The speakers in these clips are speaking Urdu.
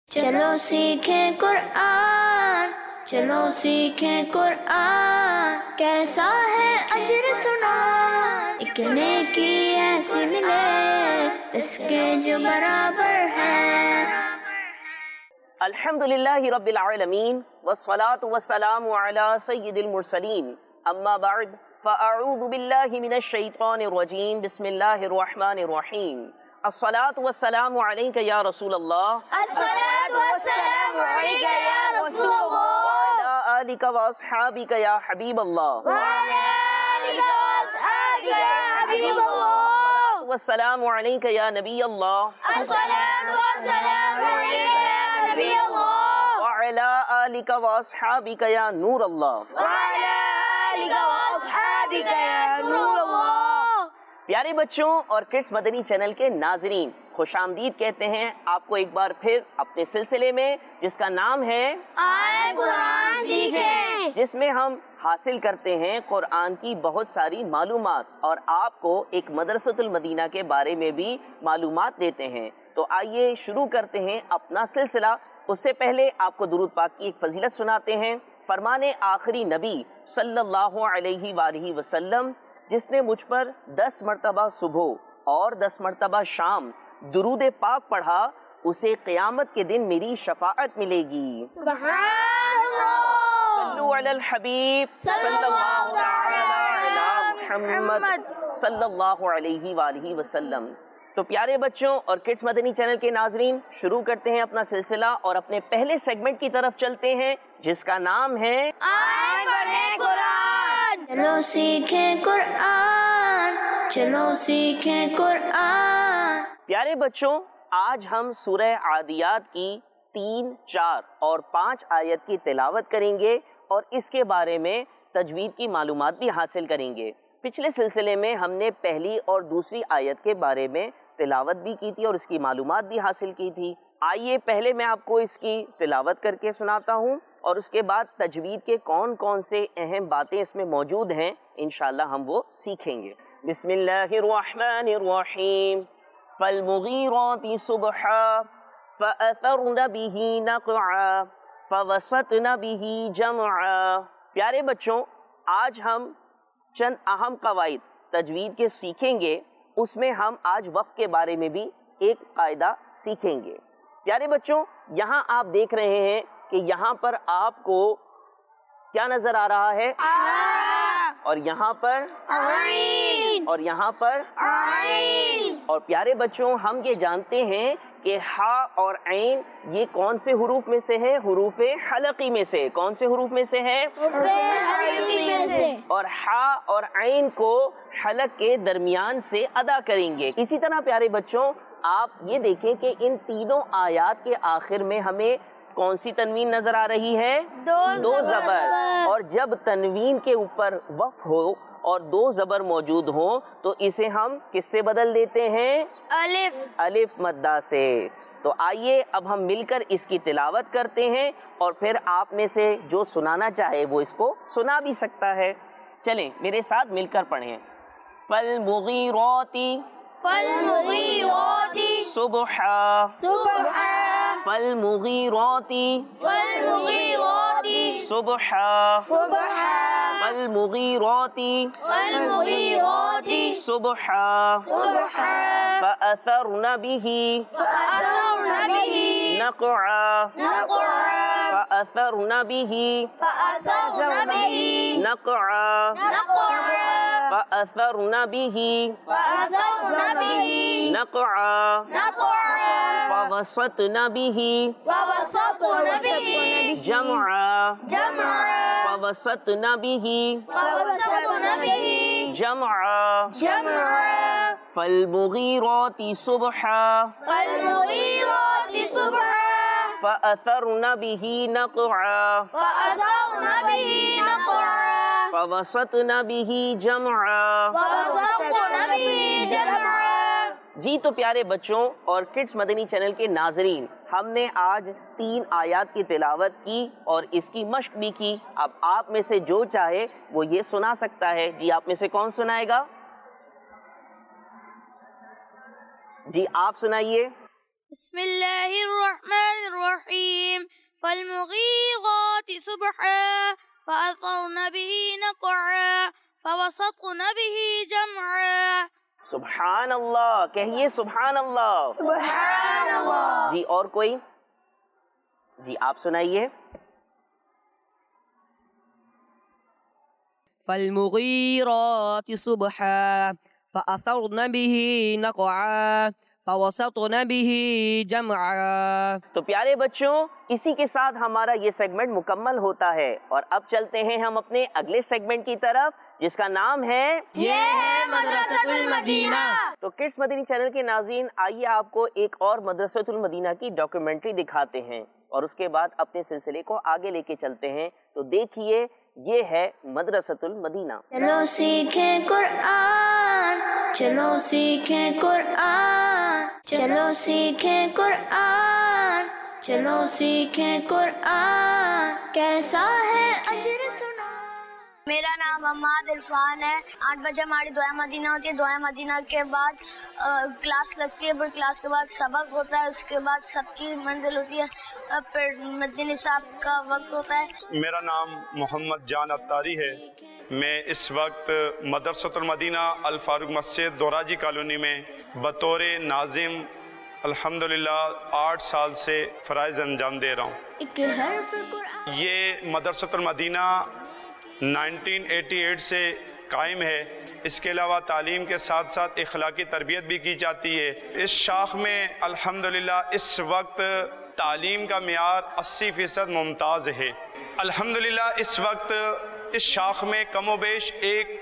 چلو سیکھیں قرآن، چلو سیکھیں قرآن، کیسا ہے اجر سنا، ایک نیکی ایسی ملے اس کے جو برابر ہے۔ الحمدللہ رب العالمین والصلاة والسلام علی سید المرسلین، اما بعد فاعوذ باللہ من الشیطان الرجیم، بسم اللہ الرحمن الرحیم۔ الصلاة والسلام علیک یا رسول اللہ، الصلاۃ والسلام علیک یا رسول اللہ، وعلی آلک واصحابک یا حبیب اللہ، وعلی آلک واصحابک یا حبیب اللہ، والسلام علیک یا نبی اللہ، الصلاۃ والسلام علیک یا نبی اللہ، وعلی آلک واصحابک یا نور اللہ۔ وعلی آلک واصحابک یا نور اللہ۔ پیارے بچوں اور کڈس مدنی چینل کے ناظرین، خوش آمدید کہتے ہیں آپ کو ایک بار پھر اپنے سلسلے میں، جس کا نام ہے آئے قرآن سیکھیں، جس میں ہم حاصل کرتے ہیں قرآن کی بہت ساری معلومات اور آپ کو ایک مدرسۃ المدینہ کے بارے میں بھی معلومات دیتے ہیں۔ تو آئیے شروع کرتے ہیں اپنا سلسلہ۔ اس سے پہلے آپ کو درود پاک کی ایک فضیلت سناتے ہیں۔ فرمان آخری نبی صلی اللہ علیہ وآلہ وسلم، جس نے مجھ پر 10 مرتبہ صبح اور 10 مرتبہ شام درود پاک پڑھا، اسے قیامت کے دن میری شفاعت ملے گی۔ سبحان اللہ، صلو علی الحبیب صلی اللہ تعالی علی محمد صلی اللہ علیہ وآلہ وسلم۔ تو پیارے بچوں اور کڈس مدنی چینل کے ناظرین، شروع کرتے ہیں اپنا سلسلہ اور اپنے پہلے سیگمنٹ کی طرف چلتے ہیں، جس کا نام ہے آئے پڑھیں قرآن، چلو سیکھیں قرآن، چلو سیکھیں قرآن۔ پیارے بچوں، آج ہم سورہ عادیات کی 3، 4 اور 5 آیت کی تلاوت کریں گے اور اس کے بارے میں تجوید کی معلومات بھی حاصل کریں گے۔ پچھلے سلسلے میں ہم نے پہلی اور دوسری آیت کے بارے میں تلاوت بھی کی تھی اور اس کی معلومات بھی حاصل کی تھی۔ آئیے پہلے میں آپ کو اس کی تلاوت کر کے سناتا ہوں اور اس کے بعد تجوید کے کون کون سے اہم باتیں اس میں موجود ہیں انشاءاللہ ہم وہ سیکھیں گے۔ بسم اللہ الرحمن الرحیم۔ فالمغیرات صبحا فأثرن به نقعا فوسطن به جمعا۔ پیارے بچوں، آج ہم چند اہم قواعد تجوید کے سیکھیں گے، اس میں ہم آج وقف کے بارے میں بھی ایک قاعدہ سیکھیں گے۔ پیارے بچوں، یہاں آپ دیکھ رہے ہیں کہ یہاں پر آپ کو کیا نظر آ رہا ہے؟ اور یہاں پر عین، اور یہاں پر عین۔ اور پیارے بچوں، ہم یہ جانتے ہیں کہ ہا اور عین یہ کون سے حروف میں سے ہے؟ حروف حلقی میں سے۔ کون سے حروف میں سے ہے؟ اور ہا اور عین کو حلق کے درمیان سے ادا کریں گے۔ اسی طرح پیارے بچوں، آپ یہ دیکھیں کہ ان تینوں آیات کے آخر میں ہمیں کون سی تنوین نظر آ رہی ہے؟ دو زبر۔ اور جب تنوین کے اوپر وقف ہو اور 2 زبر موجود ہوں تو اسے ہم کس سے بدل دیتے ہیں؟ الف مدہ سے۔ تو آئیے اب ہم مل کر اس کی تلاوت کرتے ہیں اور پھر آپ میں سے جو سنانا چاہے وہ اس کو سنا بھی سکتا ہے۔ چلیں میرے ساتھ مل کر پڑھیں۔ فالمغیرات فالمغیرات صبحا صبحا فالمغیرات فالمغیرات صبحا صبحا فالمغیرات فالمغیرات صبحا صبحا فأثرن به فأثرن به نقعا نقعا فأثرن به فأثرن به نقعا نقعا فأثرن به فأثرن به نقعا نقعا فوسطن به فوسطن به جمعا جمعا فوسطن به فوسطن به جمعا جمعا فالمغیرات صبحا فالمغیرات صبحا فأثرن به نقعا فأثرن به نقعا فوسطن به جمعا۔ فوسطن به جمعا۔ جی تو پیارے بچوں اور کڈس مدنی چینل کے ناظرین، ہم نے آج 3 آیات کی تلاوت کی اور اس کی مشق بھی کی۔ اب آپ میں سے جو چاہے وہ یہ سنا سکتا ہے۔ جی آپ میں سے کون سنائے گا؟ جی آپ سنائیے۔ بسم اللہ الرحمن الرحیم۔ فالمغيرات صبحا فأثرن به نقعا فوسطن به جمعا. سبحان اللہ، کہیے سبحان اللہ. سبحان اللہ. جی اور کوئی؟ جی آپ سنائیے. فالمغيرات صبحا فأثرن به نقعا فوسطن به جمعا. تو پیارے بچوں، اسی کے ساتھ ہمارا یہ سیگمنٹ مکمل ہوتا ہے اور اب چلتے ہیں ہم اپنے اگلے سیگمنٹ کی طرف جس کا نام ہے یہ ہے مدرسۃ المدینہ. تو کڈس مدنی چینل کے ناظرین، آئیے آپ کو ایک اور مدرسۃ المدینہ کی ڈاکیومنٹری دکھاتے ہیں اور اس کے بعد اپنے سلسلے کو آگے لے کے چلتے ہیں. تو دیکھیے، یہ ہے مدرسۃ المدینہ. چلو سیکھیں قرآن، چلو سیکھیں قرآن، چلو سیکھیں قرآن، چلو سیکھیں قرآن، کیسا ہے اجر سنا. میرا نام حماد عرفان ہے. 8 بجے ہماری دعائے مدینہ ہوتی ہے. دعائے مدینہ کے بعد کلاس لگتی ہے، پھر کلاس کے بعد سبق ہوتا ہے، اس کے بعد سب کی منزل ہوتی ہے، پھر مدنی نصاب کا وقت ہوتا ہے. میرا نام محمد جان اتاری ہے. میں اس وقت مدرسۃ المدینہ الفاروق مسجد دوراجی کالونی میں بطور ناظم الحمدللہ 8 سال سے فرائض انجام دے رہا ہوں. ایک حرف قرآن. یہ مدرسۃ المدینہ 1988 سے قائم ہے. اس کے علاوہ تعلیم کے ساتھ ساتھ اخلاقی تربیت بھی کی جاتی ہے. اس شاخ میں الحمدللہ اس وقت تعلیم کا معیار 80% ممتاز ہے. الحمدللہ اس وقت اس شاخ میں کم و بیش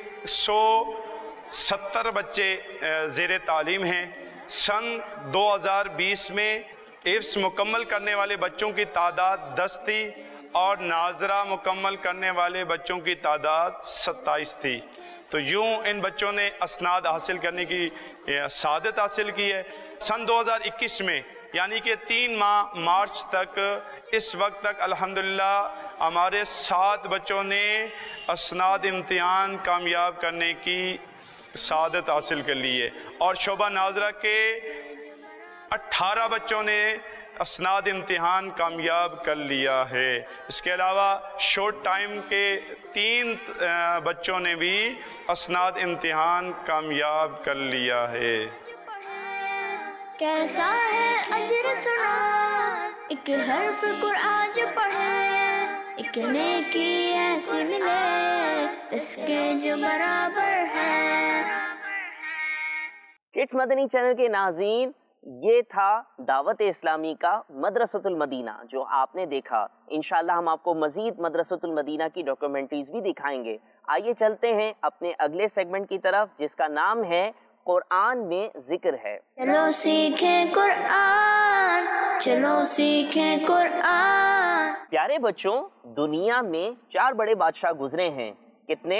170 بچے زیر تعلیم ہیں. سن 2020 میں حفظ مکمل کرنے والے بچوں کی تعداد 10 تھی اور ناظرہ مکمل کرنے والے بچوں کی تعداد 27 تھی. تو یوں ان بچوں نے اسناد حاصل کرنے کی سعادت حاصل کی ہے. سن 2021 میں یعنی کہ 3 ماہ مارچ تک اس وقت تک الحمدللہ ہمارے 7 بچوں نے اسناد امتحان کامیاب کرنے کی سعادت حاصل کر لی ہے اور شعبہ ناظرہ کے 18 بچوں نے اسناد امتحان کامیاب کر لیا ہے. اس کے علاوہ شارٹ ٹائم کے 3 بچوں نے بھی اسناد امتحان کامیاب کر لیا ہے. کیسا ہے اجر سنا، ایک حرف قرآن جو پڑھے، ایک نیکی ایسی ملے اس کے جو برابر ہے. کڈس مدنی چینل کے ناظرین، یہ تھا دعوت اسلامی کا مدرسۃ المدینہ جو آپ نے دیکھا. انشاءاللہ ہم آپ کو مزید مدرسۃ المدینہ کی ڈاکیومنٹریز بھی دکھائیں گے. آئیے چلتے ہیں اپنے اگلے سیگمنٹ کی طرف جس کا نام ہے قرآن میں ذکر ہے. چلو سیکھیں قرآن، چلو سیکھیں قرآن. پیارے بچوں، دنیا میں 4 بڑے بادشاہ گزرے ہیں. کتنے؟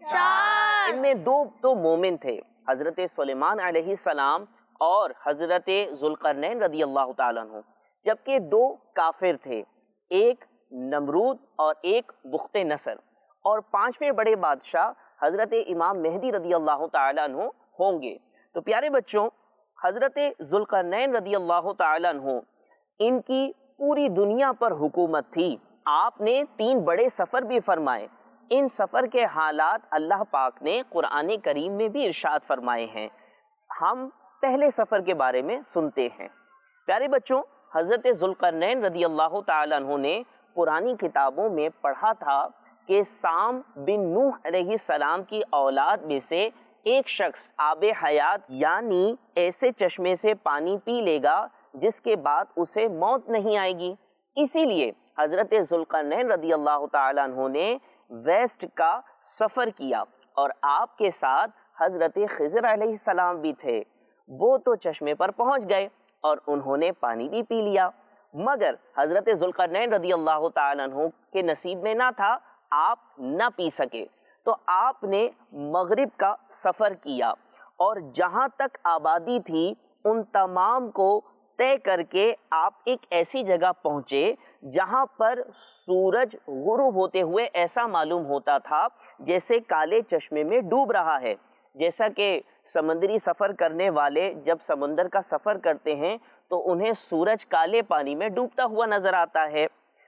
4. ان میں 2 تو مومن تھے، حضرت سلیمان علیہ السلام اور حضرت ذوالقرنین رضی اللہ تعالیٰ عنہ، جبکہ 2 کافر تھے، ایک نمرود اور ایک بخت نصر. اور 5ویں بڑے بادشاہ حضرت امام مہدی رضی اللہ تعالیٰ عنہ ہوں گے. تو پیارے بچوں، حضرت ذوالقرنین رضی اللہ تعالیٰ عنہ، ان کی پوری دنیا پر حکومت تھی. آپ نے 3 بڑے سفر بھی فرمائے. ان سفر کے حالات اللہ پاک نے قرآن کریم میں بھی ارشاد فرمائے ہیں. ہم پہلے سفر کے بارے میں سنتے ہیں. پیارے بچوں، حضرت ذوالقرنین رضی اللہ تعالیٰ عنہ نے پرانی کتابوں میں پڑھا تھا کہ سام بن نوح علیہ السلام کی اولاد میں سے ایک شخص آب حیات یعنی ایسے چشمے سے پانی پی لے گا جس کے بعد اسے موت نہیں آئے گی. اسی لیے حضرت ذوالقرنین رضی اللہ تعالیٰ عنہ نے ویسٹ کا سفر کیا اور آپ کے ساتھ حضرت خضر علیہ السلام بھی تھے. وہ تو چشمے پر پہنچ گئے اور انہوں نے پانی بھی پی لیا، مگر حضرت ذوالقرنین رضی اللہ تعالیٰ عنہ کے نصیب میں نہ تھا، آپ نہ پی سکے. تو آپ نے مغرب کا سفر کیا اور جہاں تک آبادی تھی ان تمام کو طے کر کے آپ ایک ایسی جگہ پہنچے جہاں پر سورج غروب ہوتے ہوئے ایسا معلوم ہوتا تھا جیسے کالے چشمے میں ڈوب رہا ہے. جیسا کہ سمندری سفر کرنے والے جب سمندر کا سفر کرتے ہیں تو انہیں سورج کالے پانی میں ڈوبتا ہوا نظر آتا ہے.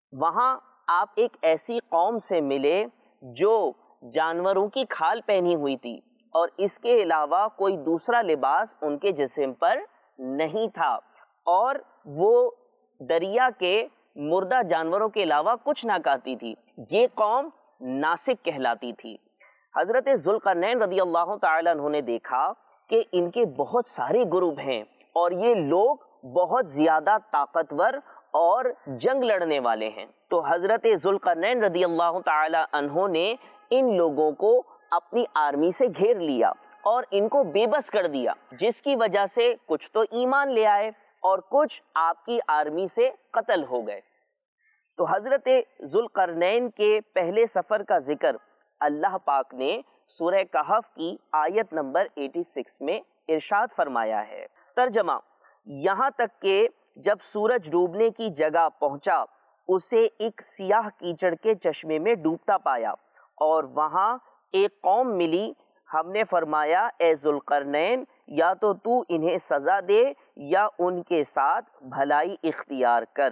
وہاں آپ ایک ایسی قوم سے ملے جو جانوروں کی کھال پہنی ہوئی تھی اور اس کے علاوہ کوئی دوسرا لباس ان کے جسم پر نہیں تھا، اور وہ دریا کے مردہ جانوروں کے علاوہ کچھ نہ کھاتی تھی۔ یہ قوم ناسک کہلاتی تھی۔ حضرت ذوالقرنین رضی اللہ تعالیٰ عنہ نے دیکھا کہ ان کے بہت سارے گروپ ہیں اور یہ لوگ بہت زیادہ طاقتور اور جنگ لڑنے والے ہیں، تو حضرت ذوالقرنین رضی اللہ تعالیٰ عنہ نے ان لوگوں کو اپنی آرمی سے گھیر لیا اور ان کو بے بس کر دیا، جس کی وجہ سے کچھ تو ایمان لے آئے اور کچھ آپ کی آرمی سے قتل ہو گئے۔ تو حضرت ذوالقرنین کے پہلے سفر کا ذکر اللہ پاک نے سورہ کہف کی آیت نمبر 86 میں ارشاد فرمایا ہے۔ ترجمہ: یہاں تک کہ جب سورج ڈوبنے کی جگہ پہنچا اسے ایک سیاہ کیچڑ کے چشمے میں ڈوبتا پایا اور وہاں ایک قوم ملی۔ ہم نے فرمایا اے ذوالقرنین یا تو انہیں سزا دے یا ان کے ساتھ بھلائی اختیار کر۔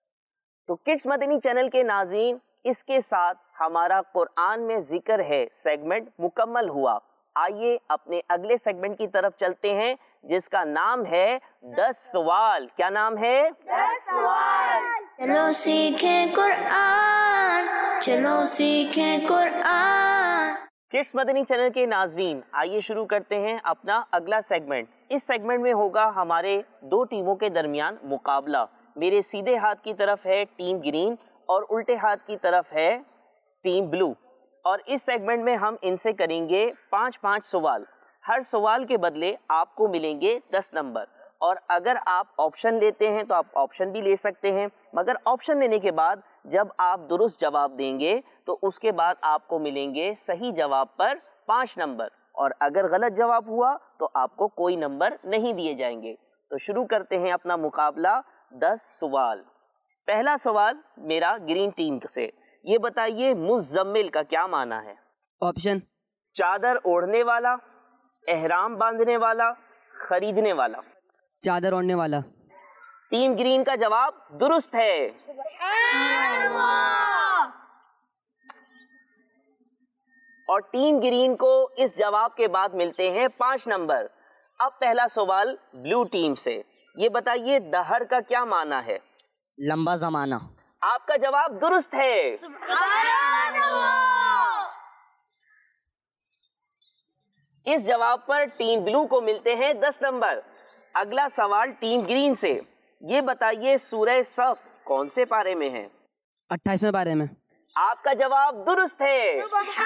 تو کڈس مدنی چینل کے ناظرین، اس کے ساتھ ہمارا قرآن میں ذکر ہے سیگمنٹ مکمل ہوا۔ آئیے اپنے اگلے سیگمنٹ کی طرف چلتے ہیں جس کا نام ہے 10 سوال۔ کیا نام ہے؟ 10 سوال۔ چلو سیکھیں قرآن، چلو سیکھیں قرآن۔ کڈس مدنی چینل کے ناظرین، آئیے شروع کرتے ہیں اپنا اگلا سیگمنٹ۔ اس سیگمنٹ میں ہوگا ہمارے دو ٹیموں کے درمیان مقابلہ۔ میرے سیدھے ہاتھ کی طرف ہے ٹیم گرین اور الٹے ہاتھ کی طرف ہے ٹیم بلو، اور اس سیگمنٹ میں ہم ان سے کریں گے 5 سوال۔ ہر سوال کے بدلے آپ کو ملیں گے 10 نمبر، اور اگر آپ آپشن لیتے ہیں تو آپ آپشن بھی لے سکتے ہیں، مگر آپشن لینے کے بعد جب آپ درست جواب دیں گے تو اس کے بعد آپ کو ملیں گے صحیح جواب پر 5 نمبر، اور اگر غلط جواب ہوا تو آپ کو کوئی نمبر نہیں دیے جائیں گے۔ تو شروع کرتے ہیں اپنا مقابلہ 10 سوال۔ پہلا سوال میرا گرین ٹیم سے، یہ بتائیے مزمل کا کیا معنی ہے؟ آپشن: چادر اوڑھنے والا، احرام باندھنے والا، خریدنے والا۔ چادر اوڑھنے والا۔ ٹیم گرین کا جواب درست ہے۔ اور ٹیم گرین کو اس جواب کے بعد ملتے ہیں 5 نمبر۔ اب پہلا سوال بلو ٹیم سے، یہ بتائیے دہر کا کیا معنی ہے؟ لمبا زمانہ۔ آپ کا جواب درست ہے۔ اس جواب پر ٹیم بلو کو ملتے ہیں 10 نمبر۔ اگلا سوال ٹیم گرین سے، یہ بتائیے سورہ صف کون سے پارے میں ہے؟ 28ویں پارے میں۔ آپ کا جواب درست ہے۔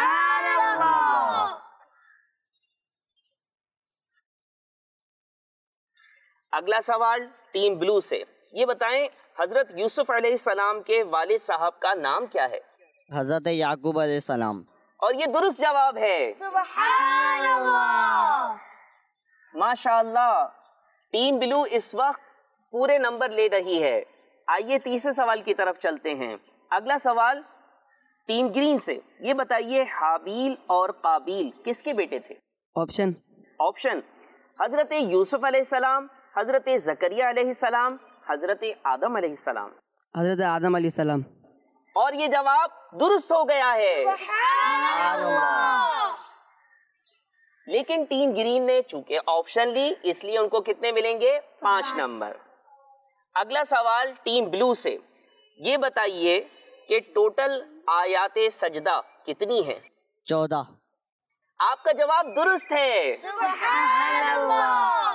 اگلا سوال ٹیم بلو سے، یہ بتائیں حضرت یوسف علیہ السلام کے والد صاحب کا نام کیا ہے؟ حضرت یعقوب علیہ السلام۔ اور یہ درست جواب ہے۔ سبحان اللہ۔ ماشاء اللہ، ٹیم بلو اس وقت پورے نمبر لے رہی ہے۔ آئیے تیسرے سوال کی طرف چلتے ہیں۔ اگلا سوال ٹیم گرین سے، یہ بتائیے حابیل اور قابیل کس کے بیٹے تھے؟ آپشن: آپشن: حضرت یوسف علیہ السلام، حضرت زکریا علیہ السلام، حضرت آدم علیہ السلام۔ حضرت آدم علیہ السلام۔ اور یہ جواب درست ہو گیا ہے۔ لیکن ٹیم گرین نے چونکہ آپشن لی اس لیے ان کو کتنے ملیں گے؟ 5 نمبر۔ اگلا سوال ٹیم بلو سے، یہ بتائیے کہ ٹوٹل آیات سجدہ کتنی ہیں؟ 14۔ آپ کا جواب درست ہے۔ سبحان اللہ۔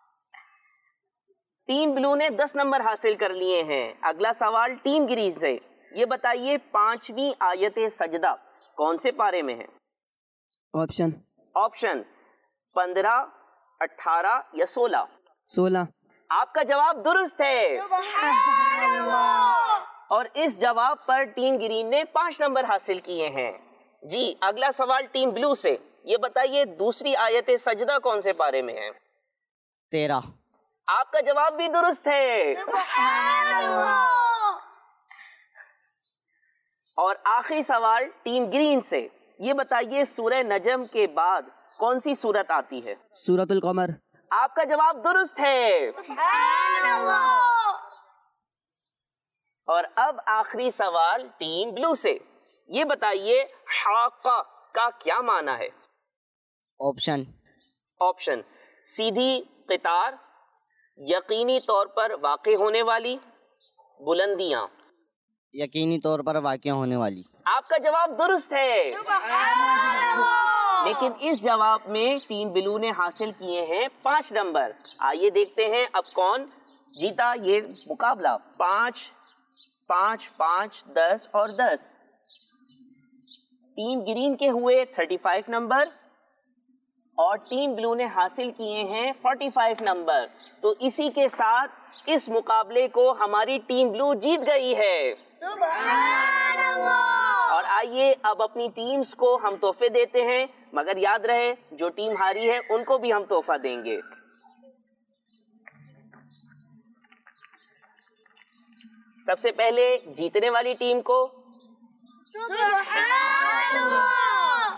ٹیم بلو نے 10 نمبر حاصل کر لیے ہیں۔ اگلا سوال ٹیم گرین سے، یہ بتائیے 5ویں آیت سجدہ کون سے پارے میں ہے؟ آپشن: آپشن: 15، 18 یا 16۔ 16۔ آپ کا جواب درست ہے۔ سبحان اللہ۔ اور اس جواب پر ٹیم گرین نے 5 نمبر حاصل کیے ہیں۔ جی اگلا سوال ٹیم بلو سے، یہ بتائیے دوسری آیت سجدہ کون سے پارے میں ہے؟ 13۔ آپ کا جواب بھی درست ہے۔ سبحان اللہ۔ اور آخری سوال ٹیم گرین سے، یہ بتائیے سورہ نجم کے بعد کون سی سورت آتی ہے؟ سورۃ القمر۔ آپ کا جواب درست ہے۔ سبحان اللہ۔ اور اب آخری سوال ٹیم بلو سے، یہ بتائیے حاقہ کا کیا معنی ہے؟ آپشن سیدھی قطار، یقینی طور پر واقع ہونے والی، بلندیاں۔ یقینی طور پر واقع ہونے والی۔ آپ کا جواب درست ہے، لیکن اس جواب میں ٹیم بلو نے حاصل کیے ہیں 5 نمبر۔ آئیے دیکھتے ہیں اب کون جیتا یہ مقابلہ۔ 5 5 5 10 اور 10۔ ٹیم گرین کے ہوئے 35 نمبر اور ٹیم بلو نے حاصل کیے ہیں 45 نمبر۔ تو اسی کے ساتھ اس مقابلے کو ہماری ٹیم بلو جیت گئی ہے۔ سبحان اللہ۔ اور آئیے اب اپنی ٹیمز کو ہم تحفے دیتے ہیں، مگر یاد رہے جو ٹیم ہاری ہے ان کو بھی ہم تحفہ دیں گے۔ سب سے پہلے جیتنے والی ٹیم کو سبحان اللہ،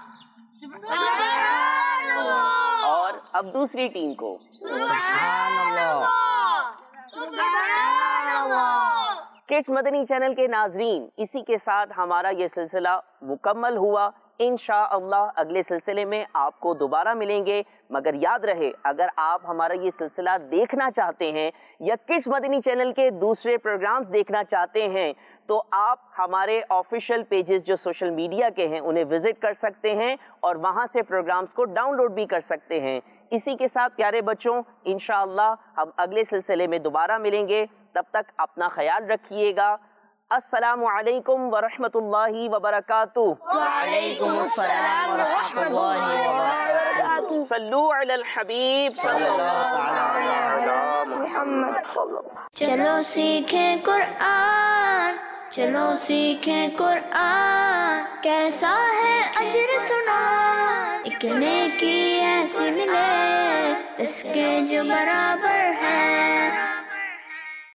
سبحان اللہ، اور اب دوسری ٹیم کو سبحان اللہ، سبحان اللہ۔ کڈز مدنی چینل کے ناظرین، اسی کے ساتھ ہمارا یہ سلسلہ مکمل ہوا۔ انشاءاللہ اگلے سلسلے میں آپ کو دوبارہ ملیں گے، مگر یاد رہے اگر آپ ہمارا یہ سلسلہ دیکھنا چاہتے ہیں یا کڈز مدنی چینل کے دوسرے پروگرامز دیکھنا چاہتے ہیں تو آپ ہمارے آفیشیل پیجز جو سوشل میڈیا کے ہیں انہیں وزٹ کر سکتے ہیں اور وہاں سے پروگرامز کو ڈاؤن لوڈ بھی کر سکتے ہیں۔ اسی کے ساتھ پیارے بچوں، انشاءاللہ ہم اگلے سلسلے میں دوبارہ ملیں گے، تب تک اپنا خیال رکھیے گا۔ السلام علیکم ورحمۃ اللہ وبرکاتہ۔ وعلیکم السلام ورحمۃ اللہ وبرکاتہ۔ صلو علی الحبیب صلی اللہ علیہ وسلم۔ چلو سیکھیں قرآن، چلو سیکھیں قرآن، کیسا ہے اجر سنا، ایک نیکی ایسی ملے جس کے جو برابر